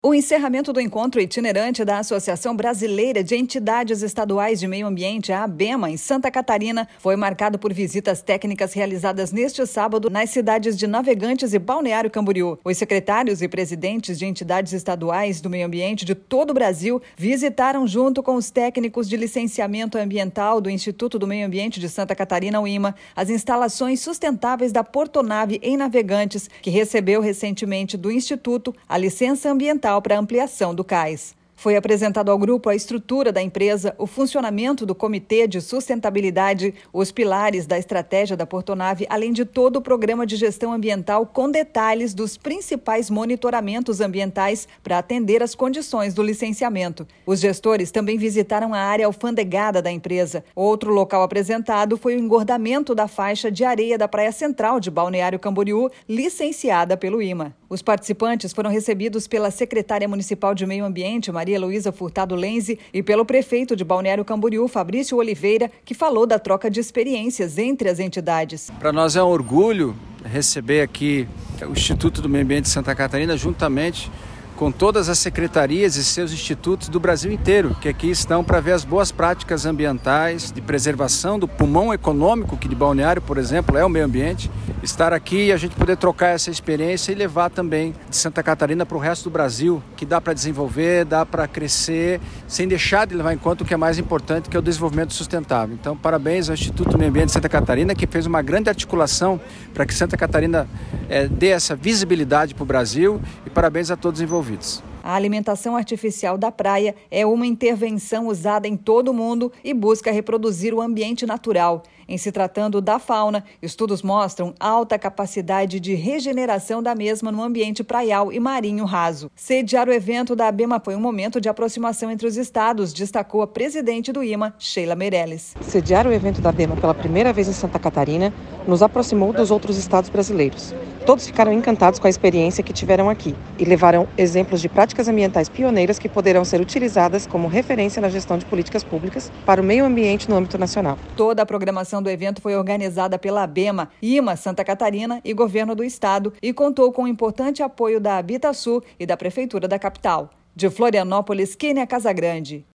O encerramento do encontro itinerante da Associação Brasileira de Entidades Estaduais de Meio Ambiente, a ABEMA, em Santa Catarina, foi marcado por visitas técnicas realizadas neste sábado nas cidades de Navegantes e Balneário Camboriú. Os secretários e presidentes de entidades estaduais do meio ambiente de todo o Brasil visitaram, junto com os técnicos de licenciamento ambiental do Instituto do Meio Ambiente de Santa Catarina, o IMA, as instalações sustentáveis da Portonave em Navegantes, que recebeu recentemente do Instituto a licença ambiental para ampliação do cais. Foi apresentado ao grupo a estrutura da empresa, o funcionamento do Comitê de Sustentabilidade, os pilares da estratégia da Portonave, além de todo o programa de gestão ambiental com detalhes dos principais monitoramentos ambientais para atender às condições do licenciamento. Os gestores também visitaram a área alfandegada da empresa. Outro local apresentado foi o engordamento da faixa de areia da Praia Central de Balneário Camboriú, licenciada pelo IMA. Os participantes foram recebidos pela secretária municipal de Meio Ambiente, Maria Luísa Furtado Lenzi, e pelo prefeito de Balneário Camboriú, Fabrício Oliveira, que falou da troca de experiências entre as entidades. Para nós é um orgulho receber aqui o Instituto do Meio Ambiente de Santa Catarina, juntamente com todas as secretarias e seus institutos do Brasil inteiro, que aqui estão para ver as boas práticas ambientais, de preservação do pulmão econômico, que de Balneário, por exemplo, é o meio ambiente. Estar aqui e a gente poder trocar essa experiência e levar também de Santa Catarina para o resto do Brasil, que dá para desenvolver, dá para crescer, sem deixar de levar em conta o que é mais importante, que é o desenvolvimento sustentável. Então, parabéns ao Instituto do Meio Ambiente de Santa Catarina, que fez uma grande articulação para que Santa Catarina dê essa visibilidade para o Brasil, e parabéns a todos os envolvidos. A alimentação artificial da praia é uma intervenção usada em todo o mundo e busca reproduzir o ambiente natural. Em se tratando da fauna, estudos mostram alta capacidade de regeneração da mesma no ambiente praial e marinho raso. Sediar o evento da ABEMA foi um momento de aproximação entre os estados, destacou a presidente do IMA, Sheila Meirelles. Sediar o evento da ABEMA pela primeira vez em Santa Catarina nos aproximou dos outros estados brasileiros. Todos ficaram encantados com a experiência que tiveram aqui e levaram exemplos de práticas ambientais pioneiras que poderão ser utilizadas como referência na gestão de políticas públicas para o meio ambiente no âmbito nacional. Toda a programação do evento foi organizada pela ABEMA, IMA Santa Catarina e Governo do Estado e contou com o importante apoio da Habitasul e da Prefeitura da capital. De Florianópolis, Kênia Casagrande.